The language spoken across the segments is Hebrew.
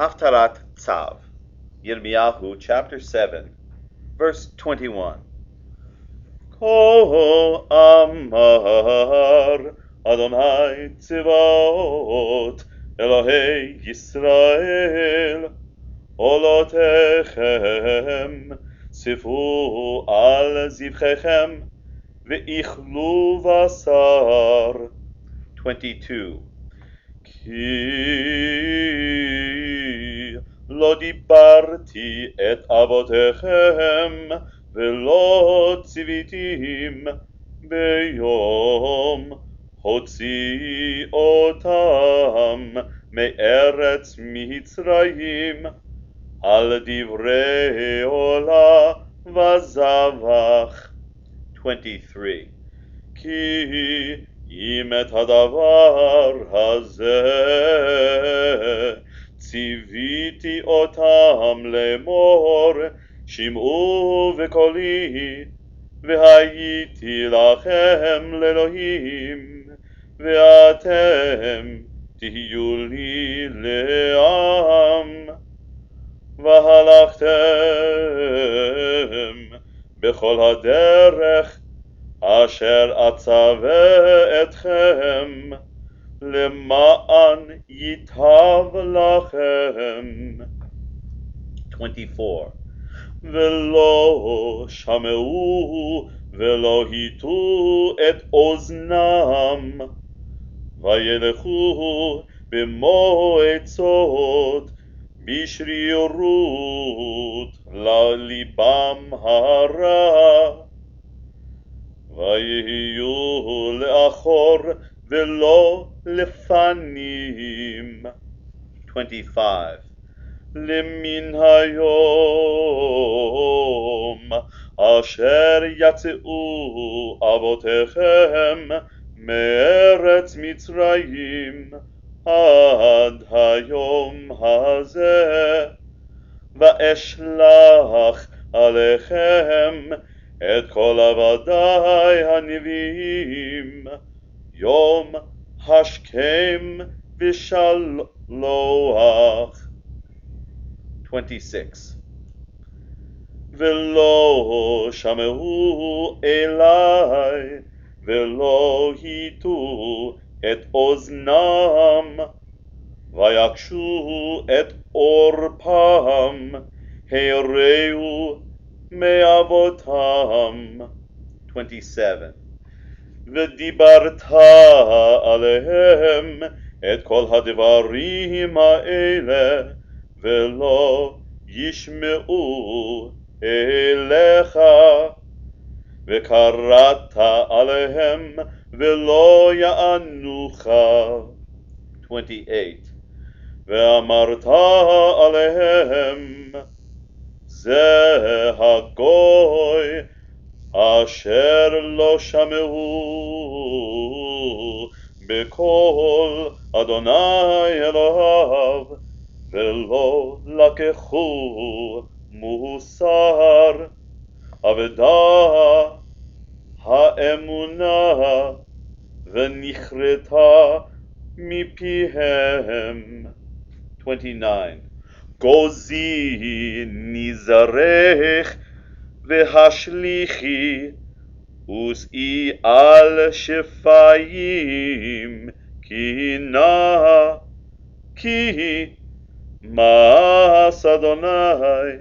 Haftarat Tzav, Yirmiyahu chapter 7, verse 21. Ko amar Adonai Tzivot Elohei Yisrael Olotechem Sifu al Zivchechem Ve'ichlu Vasar. 22. Ki lo dibarti et avotechem velo tzivitim beyom hotzi otam me'eretz Mitzrayim al divrei ola vazavach. 23. Ki אם את הדבר הזה ציוויתי אותם לאמור, שמעו בקולי, והייתי לכם לאלוהים, ואתם תהיו לי לעם. והלכתם בכל הדרך אשר אצווה אתכם, למען ייטב לכם. 24. ולא שמעו ולא הטו את אוזנם, וילכו במועצות בשרירות לליבם הרע, ויהיו לאחור ולא לפנים. 25. למן היום אשר יצאו אבותיכם מארץ מצרים עד היום הזה, ואשלח עליכם את כל עבדי הנביאים יום השכם ושלוח. 26. ולא שמעו אלי ולא הטו את אוזנם, ויקשו את עורפם, הרעו מאבותם. 27. ודיברת עליהם את כל הדברים האלה, ולא ישמעו אליך, וקראת עליהם ולא יענוך. 28. ואמרת עליהם, זה הגוי אשר לא שמעו בקול אדוני אלוהיו, ולא לקחו מוסר אבדה האמונה ונכרתה מפיהם. 29. גוזי נזרך והשליחי, ושאי על שפיים קינה, כי מעש אדוני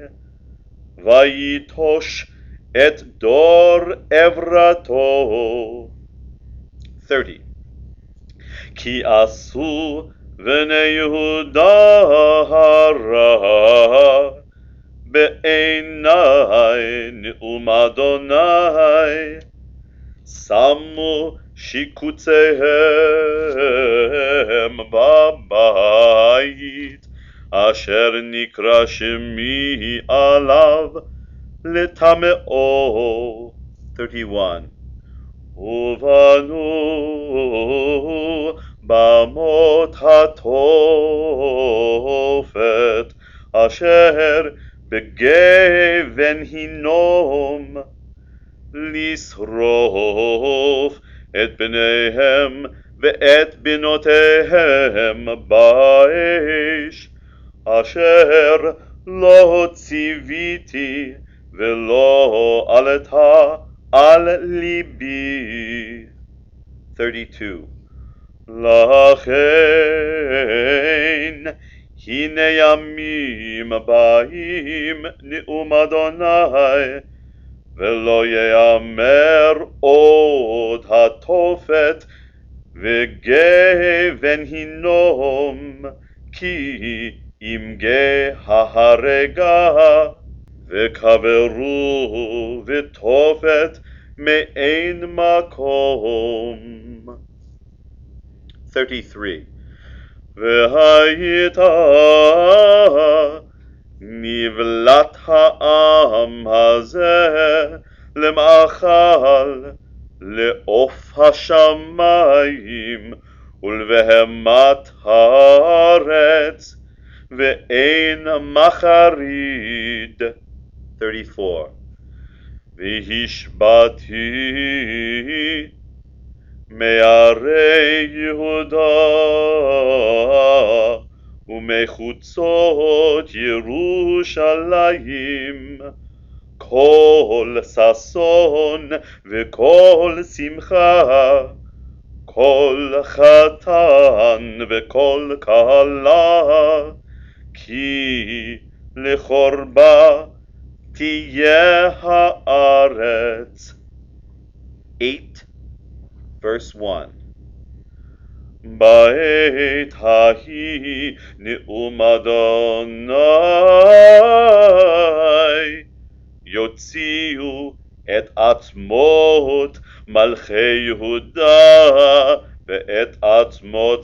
ויטוש את דור עברתו. 30. כי עשו בני יהודה הרע בעיני נאום אדוני, שמו שיקוציהם בבית אשר נקרא שמי עליו לטמאו. 31. ובנו במות התופת אשר בגבן הינום, לשרוף את בניהם ואת בנותיהם באש, אשר לא ציוויתי ולא עלתה על ליבי. 32. לכן הנה ימים באים נאום אדוני ולא יאמר עוד התופת וגבן הינום כי ימגה ההרגה וקברו ותופת מאין מקום. 33. והייתה נבלת העם הזה למאכל לעוף השמיים ולבהמת הארץ ואין מחריד. 34. והשבתי מערי יהודה ומחוצות ירושלים כל ששון וכל שמחה, כל חתן וכל כלה, כי לחורבה תהיה הארץ. 8 verse 1. בעת ההיא נאום אדוני יוציאו את עצמות מלכי יהודה ואת עצמות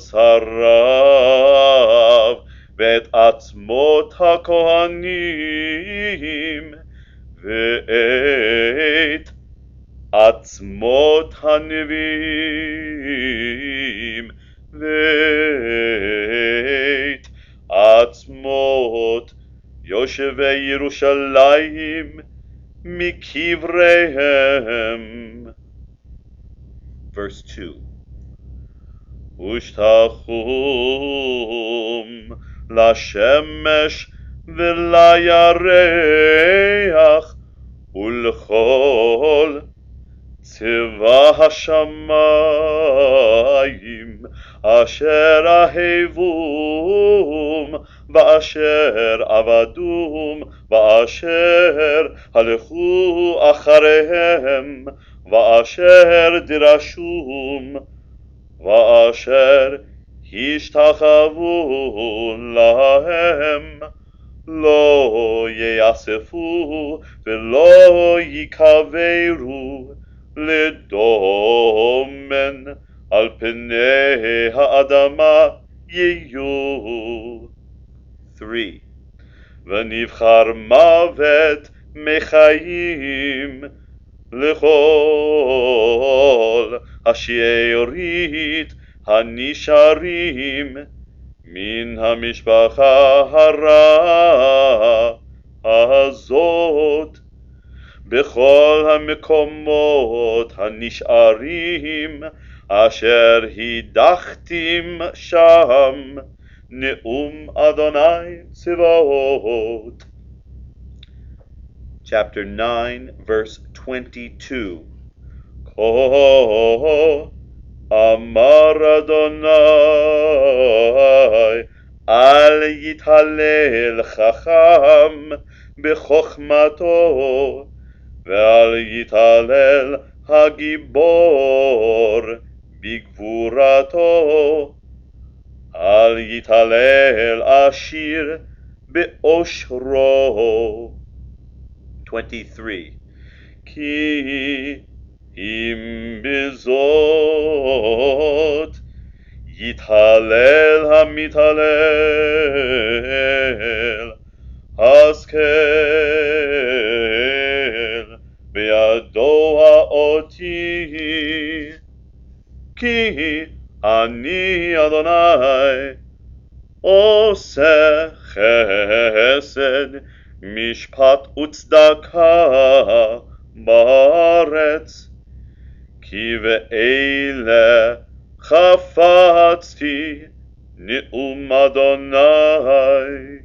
שריו ואת עצמות הכהנים ואת עצמות הנביאים ואת עצמות יושבי ירושלים מקבריהם. Verse 2. ושתחום לשמש ולירח ולכל צבא השמיים אשר אהבום ואשר עבדום ואשר הלכו אחריהם ואשר דרשום ואשר השתחוו להם לא יאספו ולא יקברו לדומן על פני האדמה יהיו. 3. ונבחר מוות מחיים לכל השארית הנשארים מן המשפחה הרעה הזאת בכל המקומות הנשארים אשר הדחתים שם נאום אדוני צבאות. Chapter 9 verse 22. כה אמר אדוני אל יתהלל חכם בחוכמתו ואל יתהלל הגיבור בגבורתו אל יתהלל עשיר באושרו. 23. כי אם בזאת יתהלל המתהלל השכל וידוע אותי כי אני אדוני עושה חסד משפט וצדקה בארץ כי ואלה חפצתי נאום אדוני.